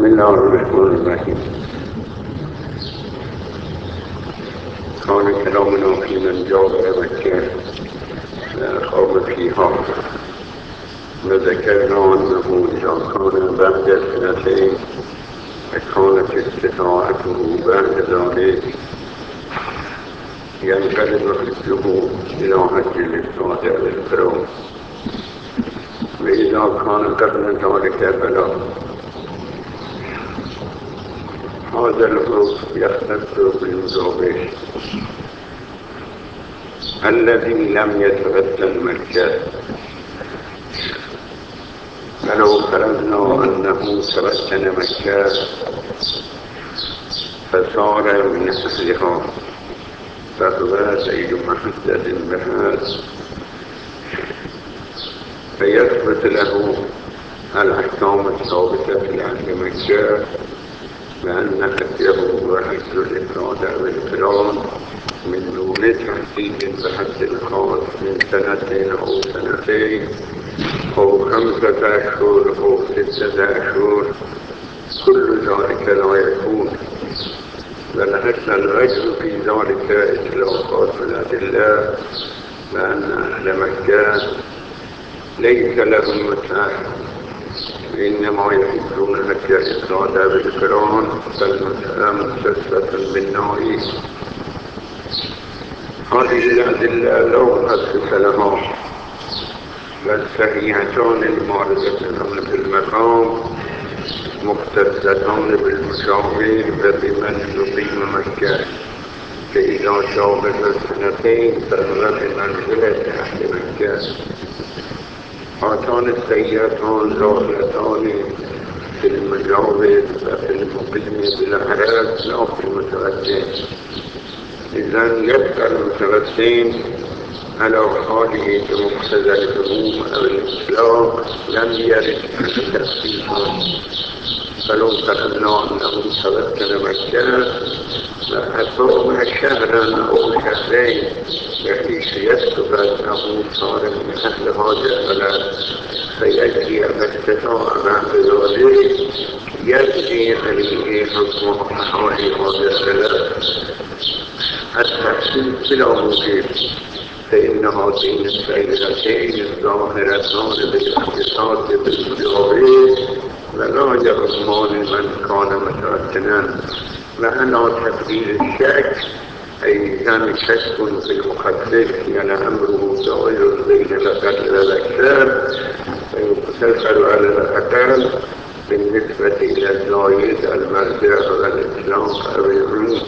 بسم الله الرحمن الرحیم. کان کلامنا فی من جاء مکه خاب فیها و ذکرنا انه اذا کان بعد سنتین کانت استطاعته بعد ذلك ينقلب حجه الى حج الافراد والانفراد واذا كان قبل ذلك فلا. هذا الحكم يختص بالمزاوج الذي لم يتبدل مكة، فلو فرضنا أنه تبدل مكة فصار من أهلها فهو زيد محدد بها فيثبت له الأحكام الثابتة في أهل مكة بأن حجه وحج الإفراد والإكرام من دون تحديد بحد الخاص من سنة أو سنتين أو 5 أشهر أو 6 أشهر كل ذلك لا يكون، بل حتى الرجل في ذلك إطلاقات الأدلة بأن أهل مكة ليس لهم متعة، إنما يحجون حج الإفراد بالإكرام فالمتعة مختصة بالنهي. هذه الأدلة لا أسس لها، بل صحيحتان المعرضتان في المقام مختصتان بالمشاور وبمن يقيم مكة، فإذا شاغل السنتين فهو بمنزلة أهل مكة. هاتان السيئتان ظاهرتان في المجاور وفي المقيم بالعرب لا في المتوسط، إذن يبقى المتوسط على حاله بمقتضى العموم أو الإطلاق لم يرد تخفيف. فلو فرضنا أنه تبدل مكة فأقام شهرا أو شهرين بحيث يثبت أنه صار من أهل هذا البلد فيجري ما استطاع بعد ذلك يجري عليه حكم أهل هذا البلد التحسين بلا موجب، فإن هاتين السيئتين الظاهرتان بالاقتصاد بالمجاور ولا يضمان من كان متوسلا. وعلى تقدير الشك أيضا شك في المخفف يعني أمره دائر بين الأقل والأكثر فيقتصر على الأقل بالنسبة إلى الزايد المرجع والإطلاق أو العموم.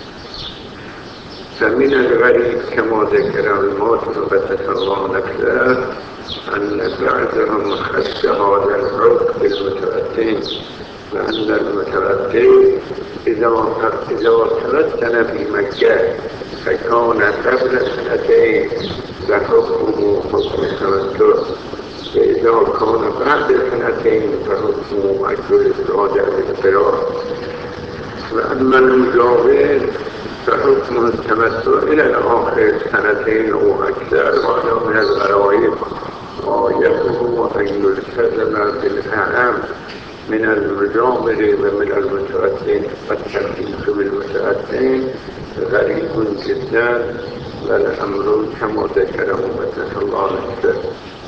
فمن الغريب كما ذكر الماتن بث الله نفسه أن بعضهم خص هذا الحكم بالمتوسط، وأن المتوسط إذا تمتن في مكة فكان قبل سنتين فحكمه حكم التمتع، وإذا كان بعد سنتين فحكمه حج الإفراد والإكرام. وأما المجاور فحكم التمتع إلى الآخر 2 أو أكثر، وهذا من الغرائب. غايته أن يلتزم بالأعم من المجاور ومن المتوسط، والتخفيف بالمتوسط غريب جدا، والأمر كما ذكره مثل الله نفسه.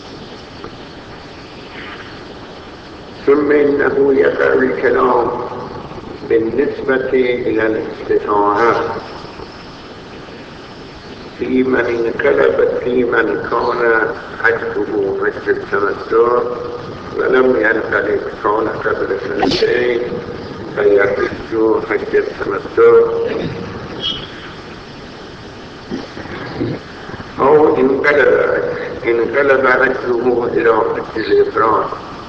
ثم إنه يقع الكلام بالنسبة إلى الاستطاعة في من كان حجه حج التمتع ولم ينقلب، كان قبل 2 فيحج حج التمتع، أو انقلب حجه إلى حج الإفراد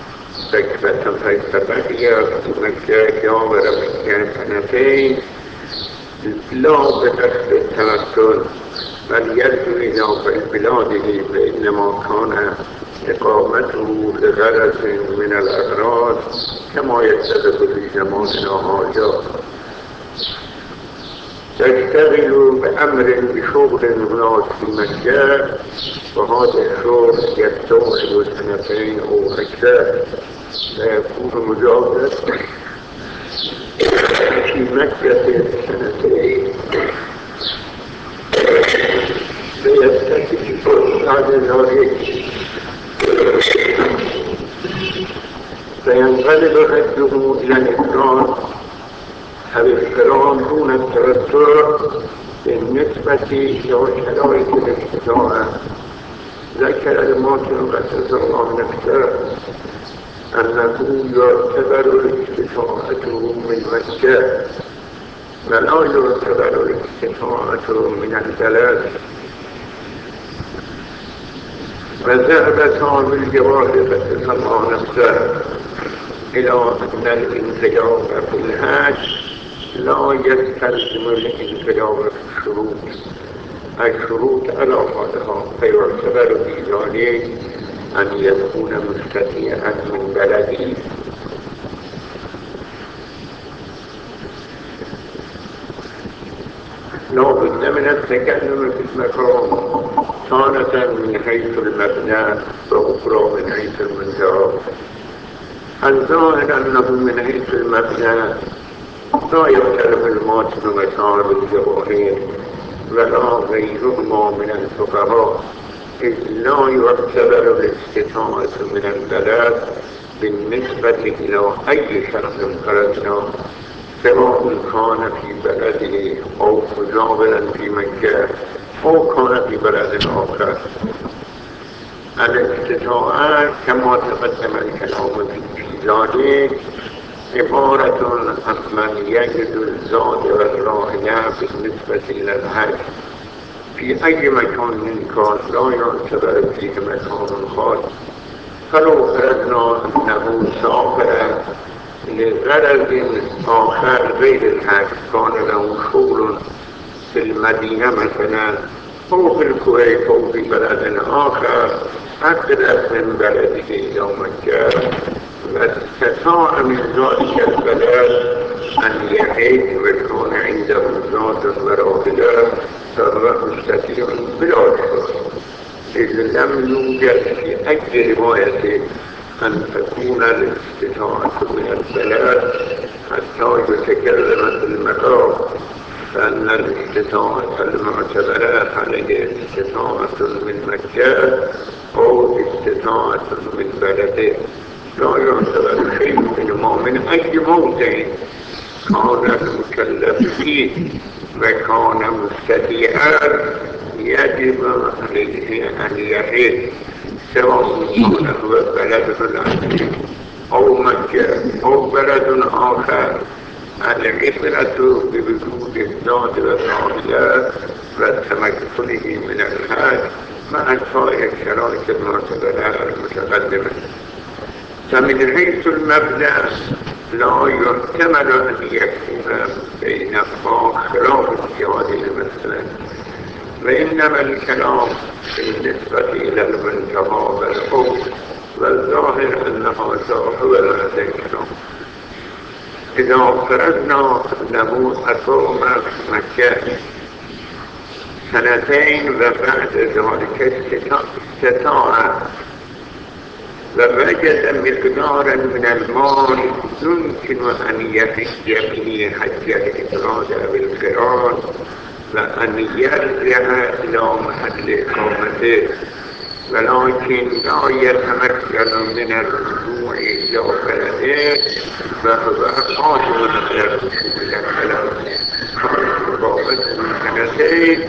فبقي مكة جاور مكة 2 لا بقصد التمتع بل يرجو إلى بلاده، فإنما كان إقامته لغرض من الأغراض كما يتبع في زماننا هذا. تشتغل بأمر بشغل هناك في مكة، وهذا الشغل يستوعب 2 أو أكثر، فيكون مجاوزا مكة سنتين فيستكشف عن ذلك فينقلب رده إلى الإكرام أو الكرام دون التوتر بالنسبة لشرائط الاستطاعة. ذكر الماطن قدس الله نفسه أنه يعتبر الاستطاعة من مكة ولا يعتبر الاستطاعة من البلد. فذهب صاحب الجواهر قدس الله نفسه إلى أن الانقلاب في الهاش لا يستلزم الانقلاب في الشروط. الشروط على بعضها فيعتبر في ذلك أن يكون مستطيعا من بلده. لا بد من التكلم في المقام تارة من حيث المبنى وأخرى من حيث المنتهى. الظاهر أنه من حيث المبنى لا يختلف الماطن وصاحب الجواهر ولا غيرهما من الفقهاء، إذ لا يعتبر الاستطاعة من البلد بالنسبة إلى أي شخص فرضنا سواء كان في بلده أو مجاورا في مكة أو كان في بلد آخر. الاستطاعة كما تقدم الكلام في ذلك عبارة عن من يجد الزاد والراحلة بالنسبة إلى الحج في أي مكان كان لا يعتبر فيه مكان خاص. فلو فرضنا أنه سافر لغرض آخر غير الحج، كان له شغل في المدينة مثلا أو في الكويت أو في بلد آخر أقرب من بلده إلى مكة، واستطاع من ذلك البلد أن يحج ويكون عنده زاد وراحلة فهو مستطيع بلا شك، إذ لم يوجد في أي رواية أن تكون الاستطاعة من البلد حتى يتكلم في المقام، فأن الاستطاعة المعتبرة عليه استطاعة من مكة أو استطاعة من بلده. لا يعتبر شيء منهما من أي موضع كان المكلف فيه وكان مستطيعا يجب عليه أن يحج، سواء كان هو بلد الأصلي أو مكة أو بلد آخر. العبرة بوجود الزاد والراحلة وتمكنه من الحج مع سائر الشرائط المعتبرة المتقدمة. فمن حيث المبدأ لا يحتمل أن يكون بينهما خلاف الجواهر مثلا، وإنما الكلام بالنسبة إلى المنتهى والحكم، والظاهر أن هذا هو هذا الكلام. إذا فرضنا أنه أقام مكة سنتين وبعد ذلك استطاع ووجد مقدارا من المال يمكن أن يحج به حج الإفراد أو القران وأن يرجع إلى محل إقامته، ولكن لا يتمكن من الرجوع إلى بلده وهو قادر على الرجوع إلى بلده. كانت إقامته سنتين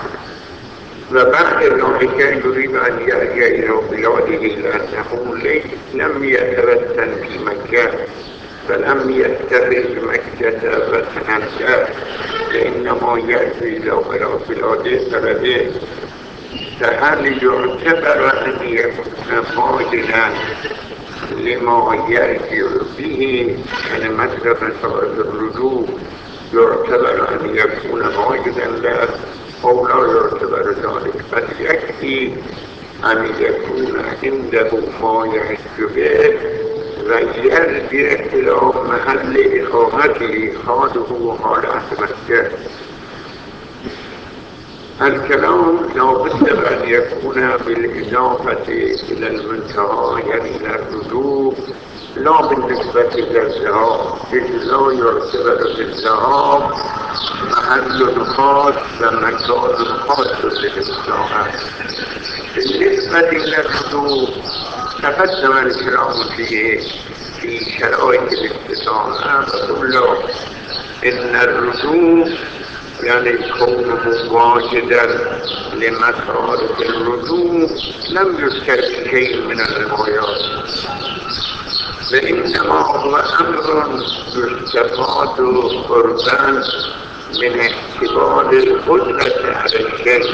وبعد ذلك يريد أن يرجع إلى بلاده لأنه لم يتوطن في مكة فلم يتخذ مكة وطنا، وإنما يرجع إلى بلده. فهل يعتبر أن يكون ماجنا لما يرجع به مسألة الرجوع، يعتبر أن يكون ماجنا له أو لا يعتبر ذلك؟ بل يكفي أن يكون عنده ما يحج به ويرجع إلى محل إقامته حاله حال أهل مكة. الكلام لا بد أن يكون بالإضافة إلى المنتهى، يعني إلى الرجوع لا بالنسبة للذهاب، إذ لا يعتبر بالذهاب محل خاص ومكان خاص للاستراحة. بالنسبة للرجوع تقدم الكلام فيه في شرائط الاستطاعة، وقلنا إن الرجوع يعني كونه واجدا لمصارف الرجوع لم يذكر شيء من الروايات، وإنما هو أمر يستفاد قربا من احتمال القدرة على الشيء.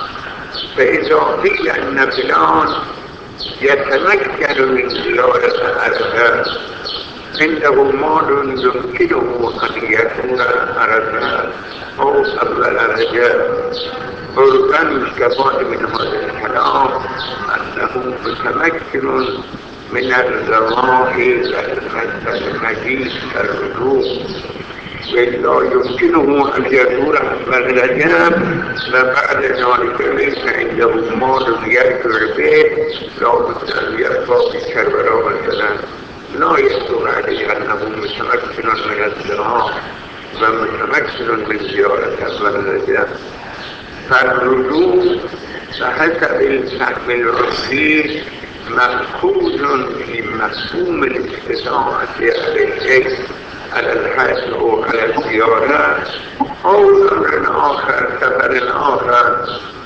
فإذا قيل أن فلان يتمكن من زيارة عرفات، عنده مال يمكنه أن يكون عرفات أو أول رجب، قربا يستفاد من هذا الكلام أنه متمكن من الرواحي والمجيء الرجوع، ولا يمكنه أن يزور أول رجب وبعد ذلك ليس عنده مال يرجع به، لا بد أن يرفع في كربلاء مثلا، لا يدل عليه أنه متمكن من الزراعة ومتمكن من زيارة أول رجب. فالرجوع بحسب الفهم العرفي مأخوذ في مفهوم الاستطاعة على الشيء، على الحج أو على الزيارة أو أمر آخر، سفر آخر،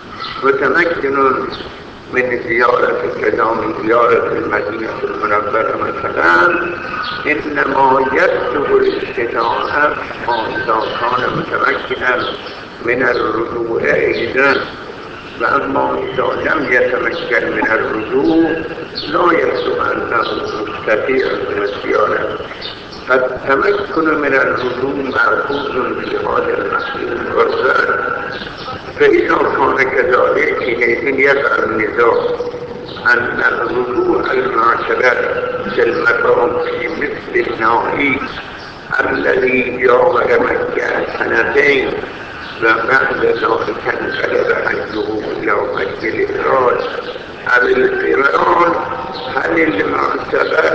متمكن من زيارة كذا، من زيارة المدينة المنورة مثلا، إنما يطلب الاستطاعة إذا كان متمكنا من الرجوع أيضا. وأما إذا لم يتمكن من الرجوع لا يحسب أنه مستطيع من الزيارة. فالتمكن من الرجوع مأخوذ في هذا المفهوم عرفا، فإذا كان كذلك حينئذ يقع النزاع أن الرجوع المعتبر في المقام في مثل النائي الذي جاور مكة سنتين وبعد ذلك انقلب حجه إلى مكة الإفراد أو القران، هل المعتبر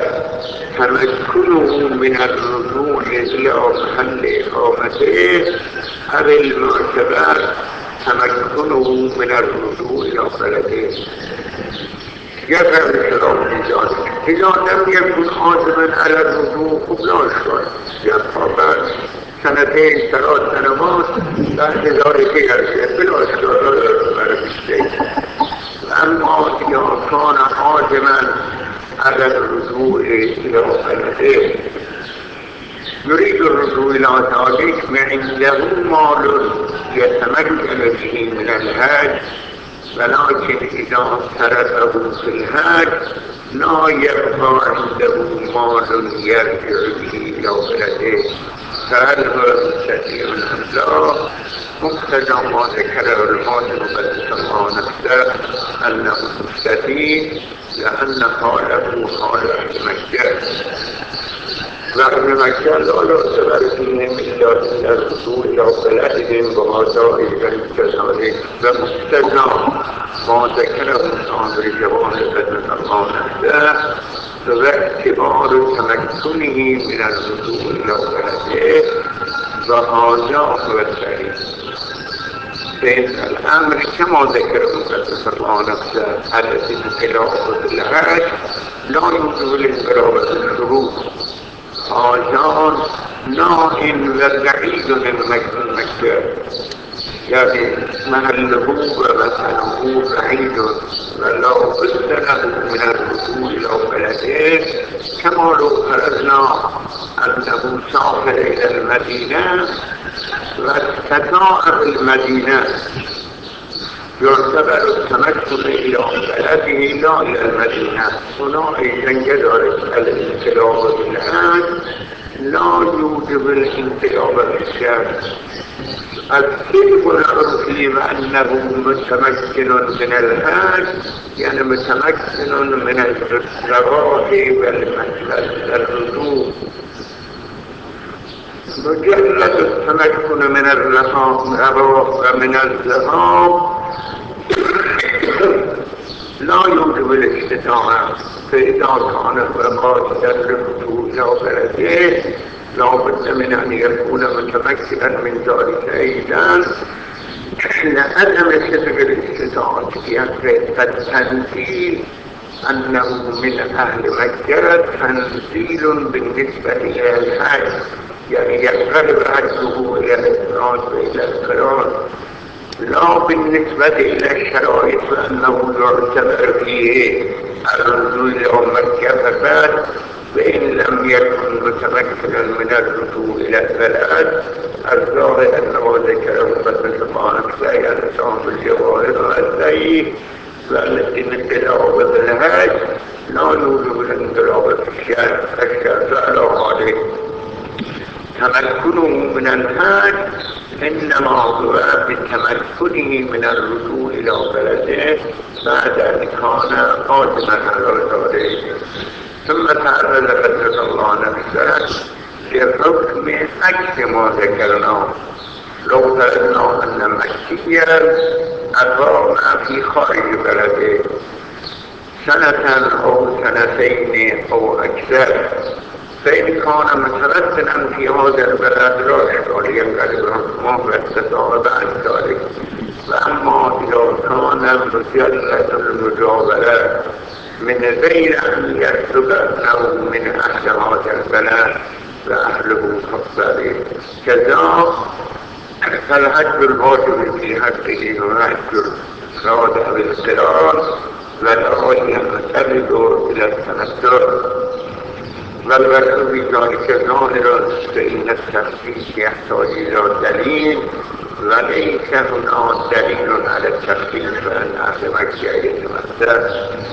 تمكنه من الرجوع إلى محل إقامته أو المعتبر تمكنه من الرجوع إلى بلده؟ يقع الكلام في ذلك. إذا لم يكن عازما على الرجوع لا شيء، يبقى بعد سنتين 3 سنوات بعد ذلك يرجع بلا شيء. أما إذا كان عازما على الرجوع إلى بلده يريد الرجوع إلى ذلك وعنده مال يتمكن به من الحج، ولكن إذا تركه في الحج لا يبقى عنده مال يرجع به إلى بلده، فهل هو مستطيع أم لا؟ مقتضى ما ذكره المؤلف قدس الله نفسه أنه مستطيع، لأن حاله حال أهل مكة، وأهل مكة لا يعتبر فيهم إلا الرجوع إلى بلدهم، وهذا أيضا كذلك. ومقتضى ما ذكره الأمر جواهر قدس الله نفسه واعتبار تمكنه من الرجوع إلى بلده، وهذا هو الصحيح. فإن الأمر كما ذكره قدس الله نفسه التي تتلاوه في الحج لا يوجب الانقلاب في الشروط، هذا نائم وبعيد من مكة، يعني محله ومكانه بعيد ولا بد له من الرجوع إلى بلده، كما لو فرضنا أنه سافر إلى المدينة واستطاع بالمدينة يعتبر التمكن إلى بلده لا إلى المدينة. هنا أيضا كذلك الانقلاب الآن لا يوجب الانقلاب في الشارع. الصدق العرفي بأنه متمكن من الحج يعني متمكن من الرواحي والرجوع. مجرد التمكن من الرواح ومن الذهاب لا يوجب الاستطاعة، فإذا كان قاصدا للرجوع إلى بلده لابد من أن يكون متمكنا من ذلك أيضا لعدم صدق الاستطاعة فالتنزيل أنه من أهل مكة تنزيل بالنسبة إلى الحج، يعني ينقلب حجه إلى الإفراد وإلى القران، لا بالنسبة إلى الشرائط فأنه يعتبر فيه الرجوع إلى مكة فقط، وإن لم يكن متمكنا من الرجوع إلى البلد الظاهر أنه ذكره سبحانه وتعالى صاحب الجواهر والسيف والتي مثله بالهاج لا يوجب الانقلاب في الشرع عليه. تمكنه من الهاج إنما هو بتمكنه من الرجوع إلى بلده بعد أن كان قادما على ذلك. ثم تعرض قدس الله نفسه لحكم عكس ما ذكرناه. لو فرضنا أن مكيا أقام في خارج بلده سنة أو سنتين أو أكثر، فإن كان متمكنا في هذا البلد لا إشكال ينقلب حكمه واستطاع بعد ذلك. فأما إذا كان مجرد المجاورة من غير أن يكتب أنه من أهل هذا البلد فأهله كفاره كذا، فالحج الواجب في حقه هو حج الإفراد أو القران، ولا ينقلب إلى التمتع. والوجه في ذلك ظاهر، فإن التخفيف يحتاج إلى دليل، وليس هناك دليل على التخفيف أن أهل مكة يتمتع.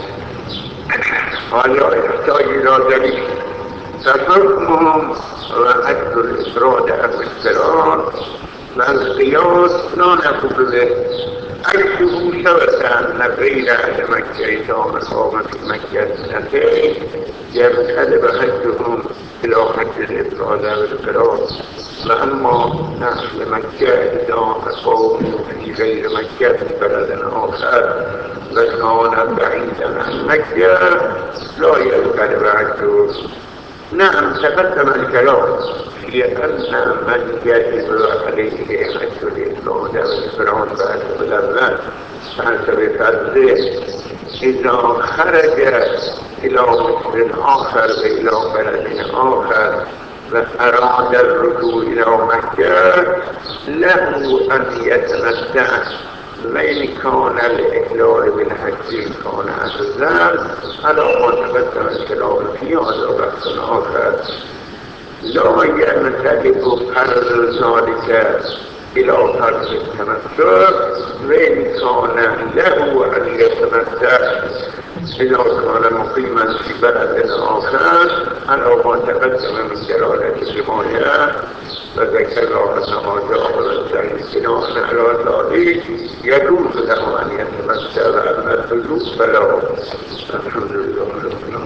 ولا يحتاج إلى دليل، فحكمهم وحج الإفراد أو القران والقياس لا نقول به. عكسه ثبت أن غير أهل مكة إذا أقام في مكة سنتين ينقلب حجهم إلى حج الإفراد والقران، وأما أهل مكة إذا أقاموا في غير مكة في بلد آخر وكان بعيدا عن مكة لا ينقلب حجهم. نعم تقدم الكلام في أن من يجب عليه حج الإفراد والقران بعد الأذان حسب فرضه إذا خرج إلى مصر آخر وإلى بلد آخر وأراد الرجوع إلى مكة له أن يتمتع، وإن كان الإحلال بالحج كان أفضل على ما تقدم الكلام في هذا بحث آخر. لا ينتهب فرض ذلك إلى فرض التمتع، وإن كان له أن يتمتع إذا كان مقيما في بلد آخر على ما تقدم من دلالة الرواية، وذكر أنه جاء الإنسان بناء على ذلك يجوز له أن يتمتع، وأما الحدود فله. الحمد لله.